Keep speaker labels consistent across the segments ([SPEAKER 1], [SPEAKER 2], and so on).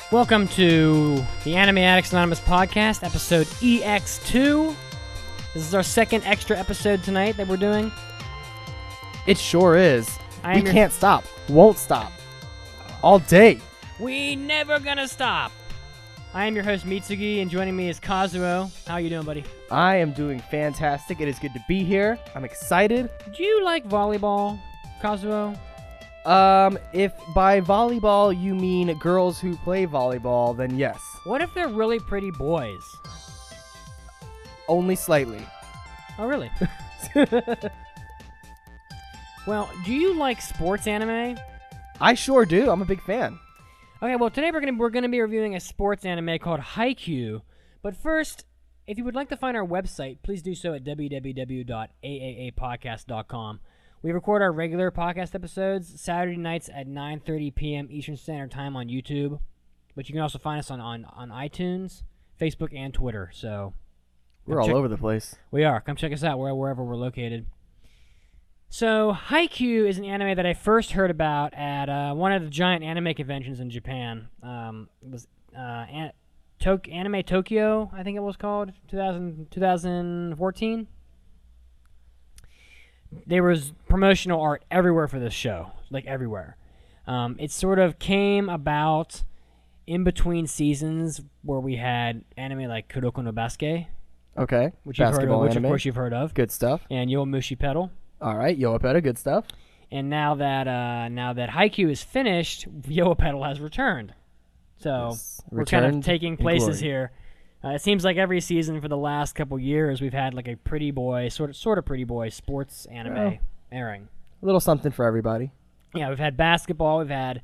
[SPEAKER 1] Welcome to the Anime Addicts Anonymous podcast, episode EX2. This is our second extra episode tonight that we're doing.
[SPEAKER 2] It sure is.
[SPEAKER 1] I
[SPEAKER 2] We
[SPEAKER 1] am your-
[SPEAKER 2] can't stop. Won't stop. All day.
[SPEAKER 1] We never gonna stop. I am your host Mitsugi, and joining me is Kazuo. How you doing, buddy?
[SPEAKER 2] I am doing fantastic. It is good to be here. I'm excited.
[SPEAKER 1] Do you like volleyball, Kazuo?
[SPEAKER 2] If by volleyball you mean girls who play volleyball, then yes.
[SPEAKER 1] What if they're really pretty boys?
[SPEAKER 2] Only slightly.
[SPEAKER 1] Oh, really? Well, do you like sports anime?
[SPEAKER 2] I sure do. I'm a big fan.
[SPEAKER 1] Okay, well, today we're gonna be reviewing a sports anime called Haikyuu. But first, if you would like to find our website, please do so at www.aaapodcast.com. We record our regular podcast episodes Saturday nights at 9:30 p.m. Eastern Standard Time on YouTube. But you can also find us on iTunes, Facebook, and Twitter. So
[SPEAKER 2] We're all over the place.
[SPEAKER 1] we are. Come check us out wherever we're located. So, Haikyuu is an anime that I first heard about at one of the giant anime conventions in Japan. It was Anime Tokyo, I think it was called, 2014. There was promotional art everywhere for this show, like everywhere. It sort of came about in between seasons where we had anime like Kuroko no Basuke,
[SPEAKER 2] Okay.
[SPEAKER 1] which you've heard of,
[SPEAKER 2] Basketball
[SPEAKER 1] which
[SPEAKER 2] anime.
[SPEAKER 1] of course you've heard of,
[SPEAKER 2] Good stuff.
[SPEAKER 1] and Yowamushi Pedal.
[SPEAKER 2] All right. Yoapeta, good stuff.
[SPEAKER 1] And now that Haikyuu is finished, Yoa Pedal has returned. So
[SPEAKER 2] Yes,
[SPEAKER 1] we're kind of
[SPEAKER 2] returned
[SPEAKER 1] taking
[SPEAKER 2] in
[SPEAKER 1] places
[SPEAKER 2] glory.
[SPEAKER 1] here. It seems like every season for the last couple years we've had like a pretty boy, sort of pretty boy sports anime
[SPEAKER 2] Well.
[SPEAKER 1] airing.
[SPEAKER 2] A little something for everybody.
[SPEAKER 1] Yeah, we've had basketball, we've had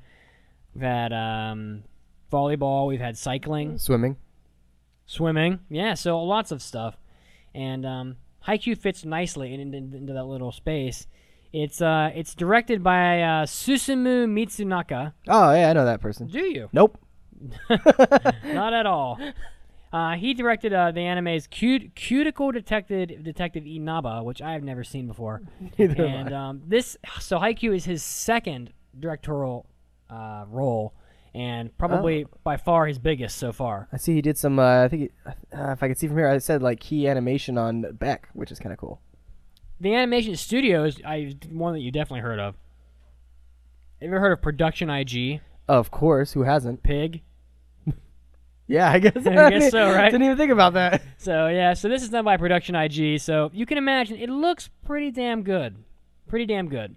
[SPEAKER 1] volleyball, we've had cycling,
[SPEAKER 2] Swimming.
[SPEAKER 1] swimming. Yeah, so lots of stuff. And Haikyuu fits nicely into that little space. It's directed by Susumu Mitsunaka.
[SPEAKER 2] Oh, yeah, I know that person.
[SPEAKER 1] Do you?
[SPEAKER 2] Nope.
[SPEAKER 1] Not at all. He directed the anime's Cuticle Detective Inaba, which I have never seen before.
[SPEAKER 2] Neither have I.
[SPEAKER 1] And so Haikyuu is his second directorial role, and probably by far his biggest so far.
[SPEAKER 2] I see he did some, I think, if I could see from here, I said like key animation on Beck, which is kind of cool.
[SPEAKER 1] The animation studio is one that you definitely heard of. Have you ever heard of Production IG?
[SPEAKER 2] Of course, who hasn't?
[SPEAKER 1] Pig?
[SPEAKER 2] Yeah, I guess.
[SPEAKER 1] I guess so, right?
[SPEAKER 2] Didn't even think about that.
[SPEAKER 1] So yeah, so this is done by Production IG. So you can imagine it looks pretty damn good. Pretty damn good.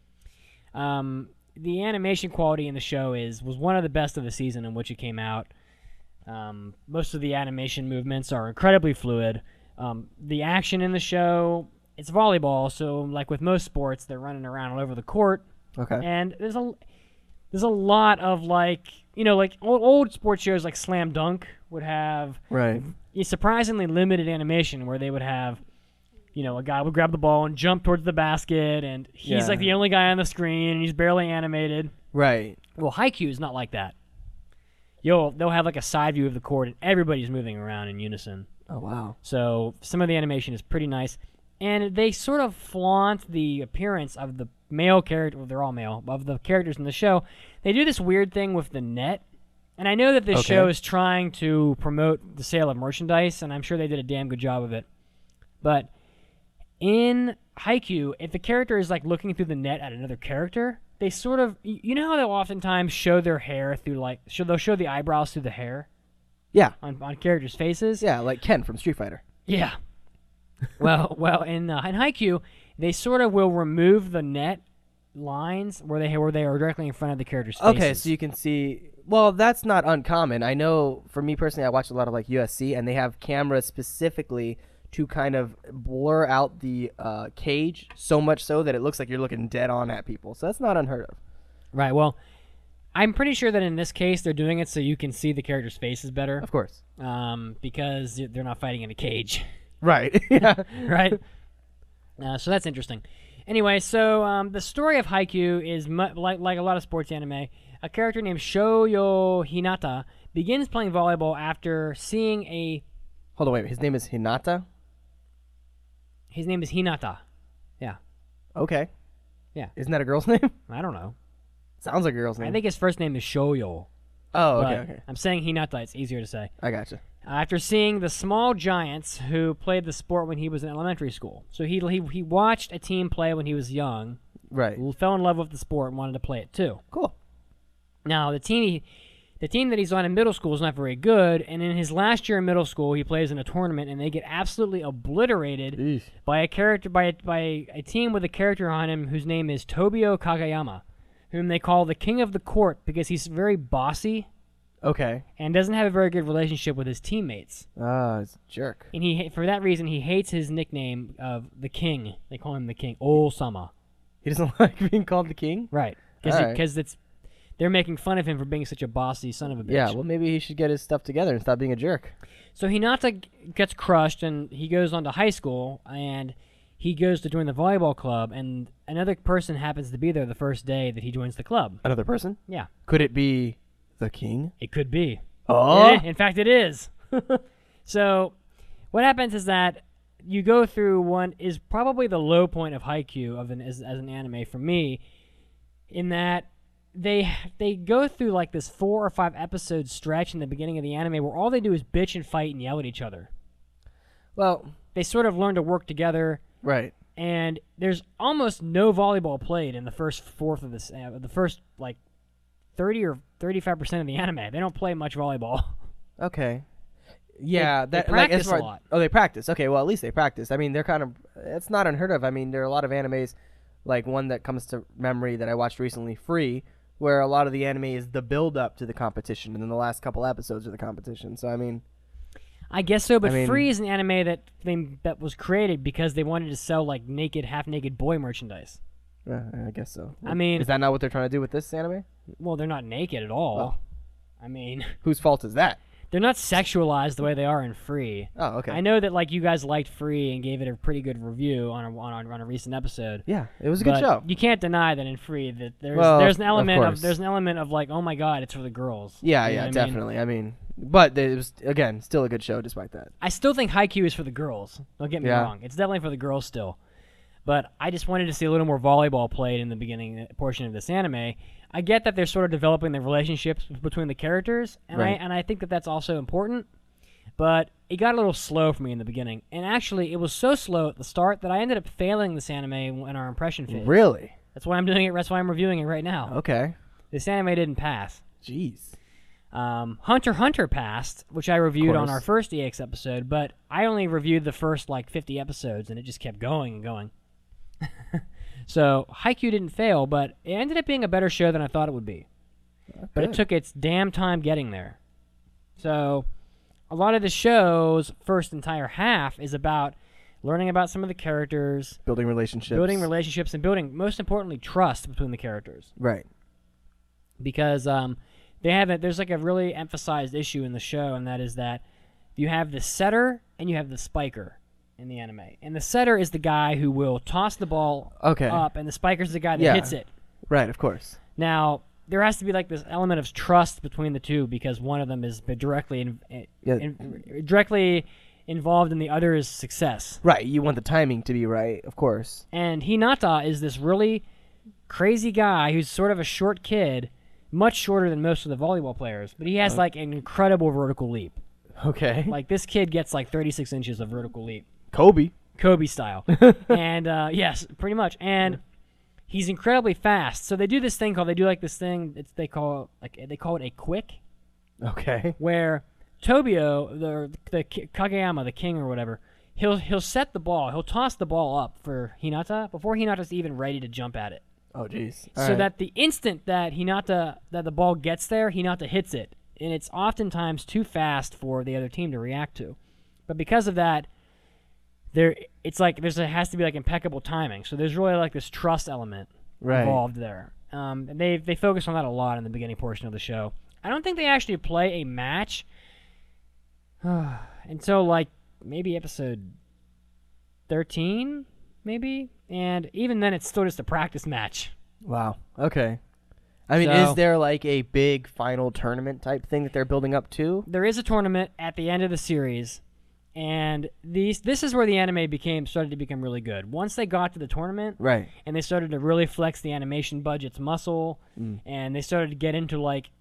[SPEAKER 1] The animation quality in the show was one of the best of the season in which it came out. Most of the animation movements are incredibly fluid. The action in the show, it's volleyball, so like with most sports, they're running around all over the court,
[SPEAKER 2] Okay.
[SPEAKER 1] and there's a lot of like old sports shows like Slam Dunk would have
[SPEAKER 2] Right.
[SPEAKER 1] a surprisingly limited animation where they would have, a guy would grab the ball and jump towards the basket, and he's
[SPEAKER 2] Yeah.
[SPEAKER 1] like the only guy on the screen, and he's barely animated.
[SPEAKER 2] Right.
[SPEAKER 1] Well, Haikyuu is not like that. They'll have like a side view of the court, and everybody's moving around in unison.
[SPEAKER 2] Oh, wow.
[SPEAKER 1] So some of the animation is pretty nice, and they sort of flaunt the appearance of the male character. Well, they're all male, of the characters in the show. They do this weird thing with the net, and I know that this
[SPEAKER 2] Okay.
[SPEAKER 1] show is trying to promote the sale of merchandise, and I'm sure they did a damn good job of it. But in Haikyuu, if the character is like looking through the net at another character, they sort of, you know how they'll oftentimes show their hair through they'll show the eyebrows through the hair
[SPEAKER 2] Yeah.
[SPEAKER 1] on characters' faces.
[SPEAKER 2] Yeah, like Ken from Street Fighter.
[SPEAKER 1] Yeah. well, in Haikyuu, they sort of will remove the net lines where they are directly in front of the characters' faces.
[SPEAKER 2] Okay, so you can see. Well, that's not uncommon. I know for me personally, I watch a lot of like USC, and they have cameras specifically to kind of blur out the cage so much so that it looks like you're looking dead on at people. So that's not unheard of.
[SPEAKER 1] Right. Well, I'm pretty sure that in this case they're doing it so you can see the characters' faces better,
[SPEAKER 2] Of course.
[SPEAKER 1] because they're not fighting in a cage.
[SPEAKER 2] Right. Yeah.
[SPEAKER 1] Right? So that's interesting. Anyway, so the story of Haikyuu is like a lot of sports anime. A character named Shoyo Hinata begins playing volleyball after seeing a...
[SPEAKER 2] Hold on, wait. His name is Hinata?
[SPEAKER 1] His name is Hinata. Yeah.
[SPEAKER 2] Okay.
[SPEAKER 1] Yeah.
[SPEAKER 2] Isn't that a girl's name?
[SPEAKER 1] I don't know.
[SPEAKER 2] Sounds like a girl's name.
[SPEAKER 1] I think his first name is Shoyo.
[SPEAKER 2] Oh,
[SPEAKER 1] but
[SPEAKER 2] okay.
[SPEAKER 1] I'm saying Hinata. It's easier to say.
[SPEAKER 2] I gotcha.
[SPEAKER 1] After seeing the small giants who played the sport when he was in elementary school. So he watched a team play when he was young,
[SPEAKER 2] Right.
[SPEAKER 1] fell in love with the sport, and wanted to play it too.
[SPEAKER 2] Cool.
[SPEAKER 1] Now, the team that he's on in middle school is not very good, and in his last year in middle school, he plays in a tournament, and they get absolutely obliterated
[SPEAKER 2] Eesh.
[SPEAKER 1] by a team with a character on him whose name is Tobio Kagayama, whom they call the King of the Court because he's very bossy
[SPEAKER 2] Okay.
[SPEAKER 1] and doesn't have a very good relationship with his teammates.
[SPEAKER 2] Ah, it's a jerk.
[SPEAKER 1] And for that reason, he hates his nickname of the King. They call him the King, Ol-sama.
[SPEAKER 2] He doesn't like being called the king?
[SPEAKER 1] Right.
[SPEAKER 2] Alright.
[SPEAKER 1] Because they're making fun of him for being such a bossy son of a bitch.
[SPEAKER 2] Yeah, well, maybe he should get his stuff together and stop being a jerk.
[SPEAKER 1] So Hinata gets crushed, and he goes on to high school, and he goes to join the volleyball club, and another person happens to be there the first day that he joins the club.
[SPEAKER 2] Another person?
[SPEAKER 1] Yeah,
[SPEAKER 2] Could it be the king?
[SPEAKER 1] it could be.
[SPEAKER 2] Oh!
[SPEAKER 1] In fact, it is. So what happens is that you go through one is probably the low point of Haikyuu as an anime for me, in that they go through like this 4 or 5 episode stretch in the beginning of the anime where all they do is bitch and fight and yell at each other.
[SPEAKER 2] Well,
[SPEAKER 1] They sort of learn to work together,
[SPEAKER 2] right.
[SPEAKER 1] and there's almost no volleyball played in the first fourth of this, the first like 30 or 35% of the anime. They don't play much volleyball.
[SPEAKER 2] Okay. Yeah,
[SPEAKER 1] They
[SPEAKER 2] that
[SPEAKER 1] practice
[SPEAKER 2] like,
[SPEAKER 1] a lot.
[SPEAKER 2] Oh, they practice. Okay, well, at least they practice. I mean, they're kind of. It's not unheard of. I mean, there are a lot of animes, like one that comes to memory that I watched recently, Free, where a lot of the anime is the build up to the competition, and then the last couple episodes of the competition. So I mean,
[SPEAKER 1] I guess so, but
[SPEAKER 2] I mean-
[SPEAKER 1] Free is an anime that was created because they wanted to sell like naked, half-naked boy merchandise.
[SPEAKER 2] I guess so.
[SPEAKER 1] I mean-
[SPEAKER 2] is that not what they're trying to do with this anime?
[SPEAKER 1] Well, they're not naked at all.
[SPEAKER 2] Oh.
[SPEAKER 1] I mean,
[SPEAKER 2] Whose fault is that?
[SPEAKER 1] they're not sexualized the way they are in Free.
[SPEAKER 2] Oh, okay.
[SPEAKER 1] I know that like you guys liked Free and gave it a pretty good review on a recent episode.
[SPEAKER 2] Yeah, it was a good
[SPEAKER 1] But
[SPEAKER 2] show.
[SPEAKER 1] you can't deny that in Free that
[SPEAKER 2] Well,
[SPEAKER 1] there's an
[SPEAKER 2] of
[SPEAKER 1] element of like, oh my god, it's for the girls.
[SPEAKER 2] Yeah,
[SPEAKER 1] You know
[SPEAKER 2] yeah,
[SPEAKER 1] what I mean?
[SPEAKER 2] definitely. I mean, but it was again still a good show despite that.
[SPEAKER 1] I still think Haikyuu is for the girls. Don't get me
[SPEAKER 2] Yeah.
[SPEAKER 1] wrong. It's definitely for the girls still. But I just wanted to see a little more volleyball played in the beginning portion of this anime. I get that they're sort of developing the relationships between the characters, and
[SPEAKER 2] Right.
[SPEAKER 1] I think that that's also important. But it got a little slow for me in the beginning. And actually, it was so slow at the start that I ended up failing this anime in our impression phase.
[SPEAKER 2] Really?
[SPEAKER 1] That's why I'm doing it. That's why I'm reviewing it right now.
[SPEAKER 2] Okay.
[SPEAKER 1] This anime didn't pass.
[SPEAKER 2] Jeez.
[SPEAKER 1] Hunter x Hunter passed, which I reviewed on
[SPEAKER 2] course.
[SPEAKER 1] our first EX episode, but I only reviewed the first like 50 episodes, and it just kept going and going. So Haikyuu didn't fail, but it ended up being a better show than I thought it would be. But it
[SPEAKER 2] Good.
[SPEAKER 1] took its damn time getting there. So a lot of the show's first entire half is about learning about some of the characters,
[SPEAKER 2] Building relationships.
[SPEAKER 1] building relationships, and building, most importantly, trust between the characters.
[SPEAKER 2] Right.
[SPEAKER 1] Because there's like a really emphasized issue in the show, and that is that you have the setter and you have the spiker in the anime. And the setter is the guy who will toss the ball
[SPEAKER 2] Okay.
[SPEAKER 1] up, and the spiker's the guy that
[SPEAKER 2] Yeah.
[SPEAKER 1] hits it.
[SPEAKER 2] Right. Of course.
[SPEAKER 1] Now, there has to be like this element of trust between the two because one of them is directly directly involved in the other's success.
[SPEAKER 2] Right. You want the timing to be right. Of course.
[SPEAKER 1] And Hinata is this really crazy guy who's sort of a short kid, much shorter than most of the volleyball players, but he has like an incredible vertical leap.
[SPEAKER 2] Okay.
[SPEAKER 1] Like this kid gets like 36 inches of vertical leap,
[SPEAKER 2] Kobe.
[SPEAKER 1] Kobe style. And yes, pretty much. And he's incredibly fast. So they do this thing they call it a quick,
[SPEAKER 2] Okay.
[SPEAKER 1] where Tobio, the Kageyama, the king or whatever, he'll set the ball, he'll toss the ball up for Hinata before Hinata's even ready to jump at it.
[SPEAKER 2] Oh, jeez.
[SPEAKER 1] So that the instant that the ball gets there, Hinata hits it, and it's oftentimes too fast for the other team to react to. But because of that, there has to be like impeccable timing. So there's really like this trust element involved there. And they focus on that a lot in the beginning portion of the show. I don't think they actually play a match until like maybe episode 13, maybe, and even then it's still just a practice match.
[SPEAKER 2] Wow. Okay. I mean,
[SPEAKER 1] So-
[SPEAKER 2] is there like a big final tournament type thing that they're building up to?
[SPEAKER 1] There is a tournament at the end of the series, and this is where the anime started to become really good. Once they got to the tournament,
[SPEAKER 2] Right.
[SPEAKER 1] and they started to really flex the animation budget's muscle, and they started to get into like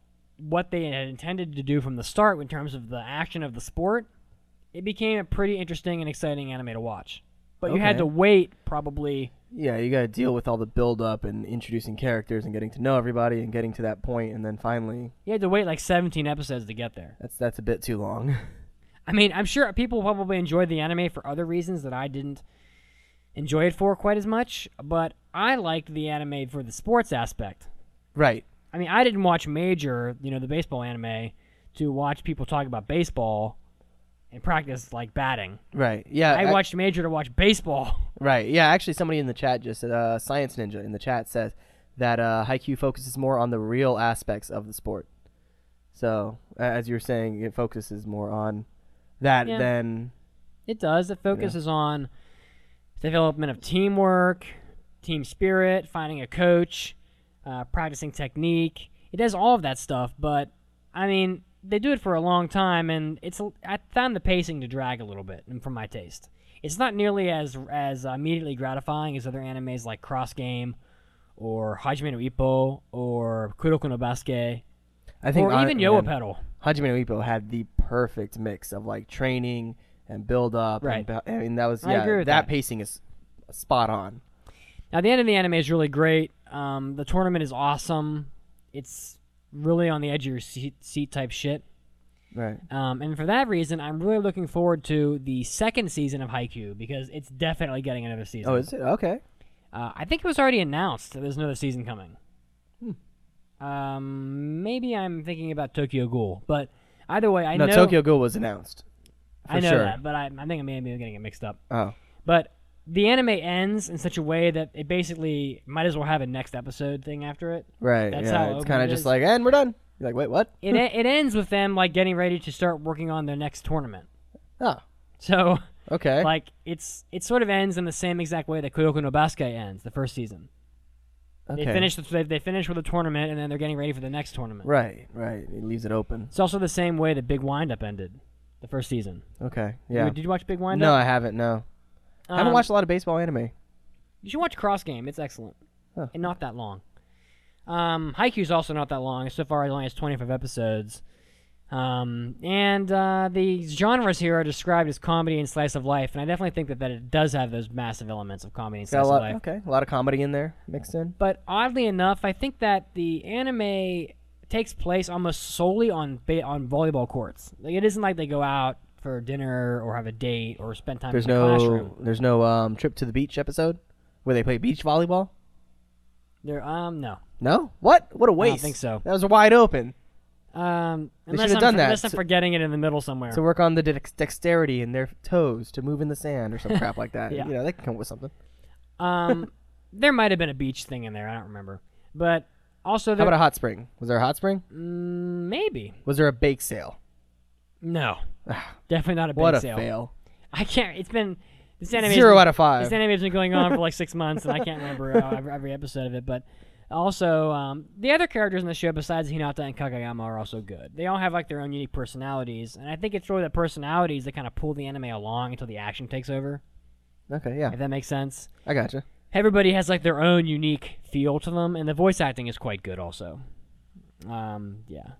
[SPEAKER 1] what they had intended to do from the start in terms of the action of the sport, it became a pretty interesting and exciting anime to watch. But you had
[SPEAKER 2] Okay.
[SPEAKER 1] to wait probably.
[SPEAKER 2] Yeah, you got to deal with all the build-up and introducing characters and getting to know everybody and getting to that point, and then finally,
[SPEAKER 1] You had to wait like 17 episodes to get there.
[SPEAKER 2] that's a bit too long.
[SPEAKER 1] I mean, I'm sure people probably enjoyed the anime for other reasons that I didn't enjoy it for quite as much, but I liked the anime for the sports aspect.
[SPEAKER 2] Right.
[SPEAKER 1] I mean, I didn't watch Major, the baseball anime, to watch people talk about baseball and practice like batting.
[SPEAKER 2] Right. Yeah.
[SPEAKER 1] I watched Major to watch baseball.
[SPEAKER 2] Right. Yeah. Actually, somebody in the chat just said, Science Ninja in the chat says that Haikyuu focuses more on the real aspects of the sport. So, as you were saying, it focuses more on that
[SPEAKER 1] Yeah.
[SPEAKER 2] than.
[SPEAKER 1] It does. It focuses on development of teamwork, team spirit, finding a coach, practicing technique. It does all of that stuff, but I mean, they do it for a long time, and I found the pacing to drag a little bit, for my taste. It's not nearly as immediately gratifying as other animes like Cross Game, or Hajime no Ippo, or Kuroko no Basuke,
[SPEAKER 2] I think
[SPEAKER 1] or even Yoa Pedal.
[SPEAKER 2] Hajime no Ippo had the perfect mix of like training and build up.
[SPEAKER 1] Right.
[SPEAKER 2] I mean, that was
[SPEAKER 1] I agree with that.
[SPEAKER 2] pacing is spot on.
[SPEAKER 1] Now, the end of the anime is really great. The tournament is awesome. It's really on the edge of your seat type shit.
[SPEAKER 2] Right.
[SPEAKER 1] And for that reason, I'm really looking forward to the second season of Haikyuu because it's definitely getting another season.
[SPEAKER 2] Oh, is it? Okay.
[SPEAKER 1] I think it was already announced that there's another season coming. Maybe I'm thinking about Tokyo Ghoul, but either way, I know
[SPEAKER 2] Tokyo Ghoul was announced.
[SPEAKER 1] I know
[SPEAKER 2] sure.
[SPEAKER 1] that, but I think I may be getting it mixed up.
[SPEAKER 2] Oh.
[SPEAKER 1] But the anime ends in such a way that it basically might as well have a next episode thing after it.
[SPEAKER 2] Right.
[SPEAKER 1] That's
[SPEAKER 2] yeah.
[SPEAKER 1] how
[SPEAKER 2] It's
[SPEAKER 1] open
[SPEAKER 2] kind
[SPEAKER 1] it
[SPEAKER 2] of just
[SPEAKER 1] is.
[SPEAKER 2] like, and we're done. You're like, wait, what?
[SPEAKER 1] It ends with them like getting ready to start working on their next tournament.
[SPEAKER 2] Oh.
[SPEAKER 1] So
[SPEAKER 2] Okay.
[SPEAKER 1] like it sort of ends in the same exact way that Kuroko no Basuke ends the first season.
[SPEAKER 2] okay.
[SPEAKER 1] They finish with a tournament and then they're getting ready for the next tournament.
[SPEAKER 2] Right. Right. It leaves it open.
[SPEAKER 1] It's also the same way that Big Wind Up ended the first season.
[SPEAKER 2] Okay. Yeah.
[SPEAKER 1] Did you watch Big Wind
[SPEAKER 2] No,
[SPEAKER 1] Up?
[SPEAKER 2] I haven't. No. I haven't watched a lot of baseball anime.
[SPEAKER 1] You should watch Cross Game. It's excellent.
[SPEAKER 2] Huh.
[SPEAKER 1] And not that long. Haikyuu's also not that long. So far, it only has 25 episodes. The genres here are described as comedy and slice of life, and I definitely think that it does have those massive elements of comedy and
[SPEAKER 2] Got
[SPEAKER 1] slice
[SPEAKER 2] a
[SPEAKER 1] of
[SPEAKER 2] lot.
[SPEAKER 1] life.
[SPEAKER 2] Okay. A lot of comedy in there mixed in.
[SPEAKER 1] But oddly enough, I think that the anime takes place almost solely on volleyball courts. Like it isn't like they go out for dinner or have a date or spend time
[SPEAKER 2] There's
[SPEAKER 1] in the classroom.
[SPEAKER 2] no trip to the beach episode where they play beach volleyball.
[SPEAKER 1] No.
[SPEAKER 2] No. What? What a waste.
[SPEAKER 1] I don't think so.
[SPEAKER 2] That was wide open.
[SPEAKER 1] Unless
[SPEAKER 2] should've done that.
[SPEAKER 1] Unless I'm forgetting it in the middle somewhere.
[SPEAKER 2] To work on the dexterity in their toes to move in the sand or some crap like that.
[SPEAKER 1] Yeah.
[SPEAKER 2] You know, they can come up with something.
[SPEAKER 1] There might have been a beach thing in there. I don't remember. But also,
[SPEAKER 2] How
[SPEAKER 1] there,
[SPEAKER 2] about a hot spring? Was there a hot spring?
[SPEAKER 1] maybe.
[SPEAKER 2] Was there a bake sale?
[SPEAKER 1] No. Definitely not a bake
[SPEAKER 2] What a
[SPEAKER 1] sale.
[SPEAKER 2] fail.
[SPEAKER 1] I can't. It's been. This anime
[SPEAKER 2] 0 out of 5.
[SPEAKER 1] This anime's been going on for like 6 months, and I can't remember every episode of it. But also, the other characters in the show besides Hinata and Kagayama are also good. They all have like their own unique personalities, and I think it's really the personalities that kind of pull the anime along until the action takes over.
[SPEAKER 2] Okay, yeah.
[SPEAKER 1] If that makes sense.
[SPEAKER 2] I gotcha.
[SPEAKER 1] Everybody has like their own unique feel to them, and the voice acting is quite good also. Yeah.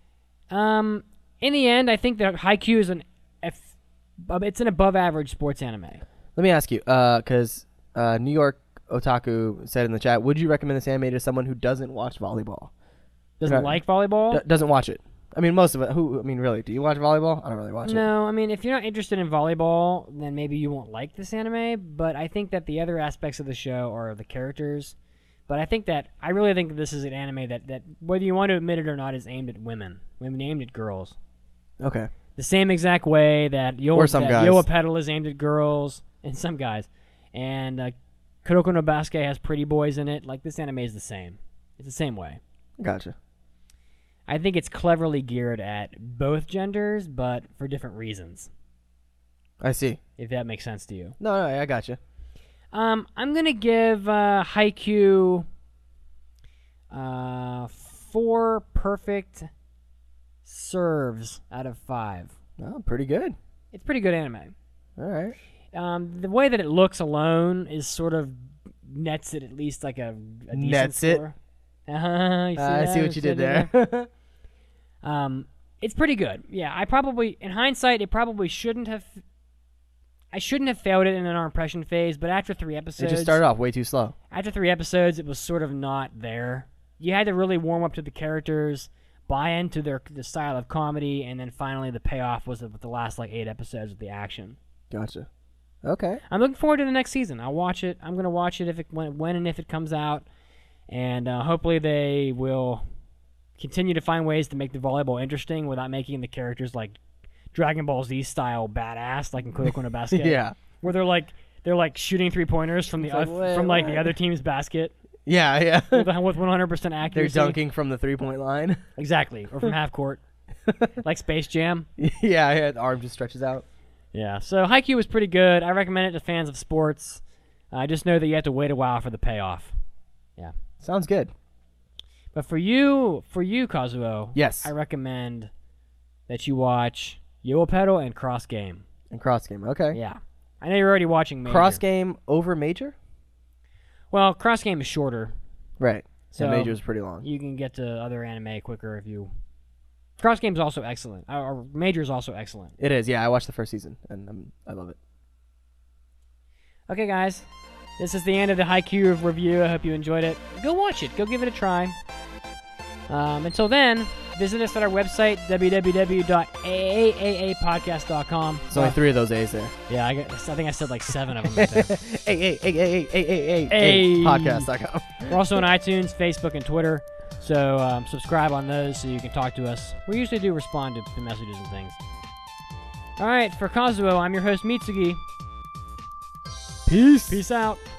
[SPEAKER 1] In the end, I think that Haikyuu is it's an above average sports anime.
[SPEAKER 2] Let me ask you, because New York Otaku said in the chat, would you recommend this anime to someone who doesn't watch volleyball?
[SPEAKER 1] Doesn't
[SPEAKER 2] No.
[SPEAKER 1] like volleyball?
[SPEAKER 2] Doesn't watch it. I mean, most of it. Really, do you watch volleyball? I don't really watch it.
[SPEAKER 1] No, I mean, if you're not interested in volleyball, then maybe you won't like this anime. But I think that the other aspects of the show are the characters. But I really think that this is an anime that whether you want to admit it or not, is aimed at women aimed at girls.
[SPEAKER 2] Okay.
[SPEAKER 1] The same exact way that
[SPEAKER 2] some guys.
[SPEAKER 1] Yoa Pedal is aimed at girls and some guys. And Kuroko no Basuke has pretty boys in it. Like, this anime is the same. It's the same way.
[SPEAKER 2] Gotcha.
[SPEAKER 1] I think it's cleverly geared at both genders, but for different reasons,
[SPEAKER 2] I see.
[SPEAKER 1] if that makes sense to you.
[SPEAKER 2] No, I gotcha.
[SPEAKER 1] I'm going to give Haikyuu 4 perfect serves out of 5.
[SPEAKER 2] Oh, pretty good.
[SPEAKER 1] It's pretty good anime.
[SPEAKER 2] All right.
[SPEAKER 1] The way that it looks alone is sort of nets it at least like a decent
[SPEAKER 2] Nets it?
[SPEAKER 1] score. I
[SPEAKER 2] I see what you did there.
[SPEAKER 1] It's pretty good. Yeah, I probably, in hindsight, it probably shouldn't have. I shouldn't have failed it in our impression phase, but after 3 episodes,
[SPEAKER 2] It just started off way too slow.
[SPEAKER 1] After 3 episodes, it was sort of not there. You had to really warm up to the characters, buy into the style of comedy, and then finally the payoff was with the last 8 episodes of the action.
[SPEAKER 2] Gotcha. Okay.
[SPEAKER 1] I'm looking forward to the next season. I'll watch it. I'm gonna watch it when and if it comes out, and hopefully they will continue to find ways to make the volleyball interesting without making the characters like Dragon Ball Z style badass, like in Kuroko no Basket.
[SPEAKER 2] Yeah.
[SPEAKER 1] Where they're shooting 3-pointers from the the other team's basket.
[SPEAKER 2] Yeah.
[SPEAKER 1] with 100% accuracy.
[SPEAKER 2] They're dunking from the 3-point line.
[SPEAKER 1] Exactly, or from half court, like Space Jam.
[SPEAKER 2] Yeah, the arm just stretches out.
[SPEAKER 1] Yeah, so Haikyuu was pretty good. I recommend it to fans of sports. I just know that you have to wait a while for the payoff. Yeah.
[SPEAKER 2] Sounds good.
[SPEAKER 1] But for you, Kazuo,
[SPEAKER 2] Yes.
[SPEAKER 1] I recommend that you watch Yoopedal and Cross Game.
[SPEAKER 2] And Cross Game, okay.
[SPEAKER 1] Yeah. I know you're already watching Major.
[SPEAKER 2] Cross Game over Major?
[SPEAKER 1] Well, Cross Game is shorter.
[SPEAKER 2] Right. So
[SPEAKER 1] So
[SPEAKER 2] Major is pretty long.
[SPEAKER 1] You can get to other anime quicker if you... Cross Game is also excellent. Or Major is also excellent.
[SPEAKER 2] It is, yeah. I watched the first season, and I love it.
[SPEAKER 1] Okay, guys. This is the end of the Haikyuu review. I hope you enjoyed it. Go watch it. Go give it a try. Until then, visit us at our website, www.aaapodcast.com.
[SPEAKER 2] There's only 3 of those A's there.
[SPEAKER 1] Yeah, I think I said 7 of them right there.
[SPEAKER 2] Hey, podcast.com.
[SPEAKER 1] We're also on iTunes, Facebook, and Twitter. So subscribe on those so you can talk to us. We usually do respond to messages and things. All right, for Kazuo, I'm your host, Mitsugi.
[SPEAKER 2] Peace.
[SPEAKER 1] Peace out.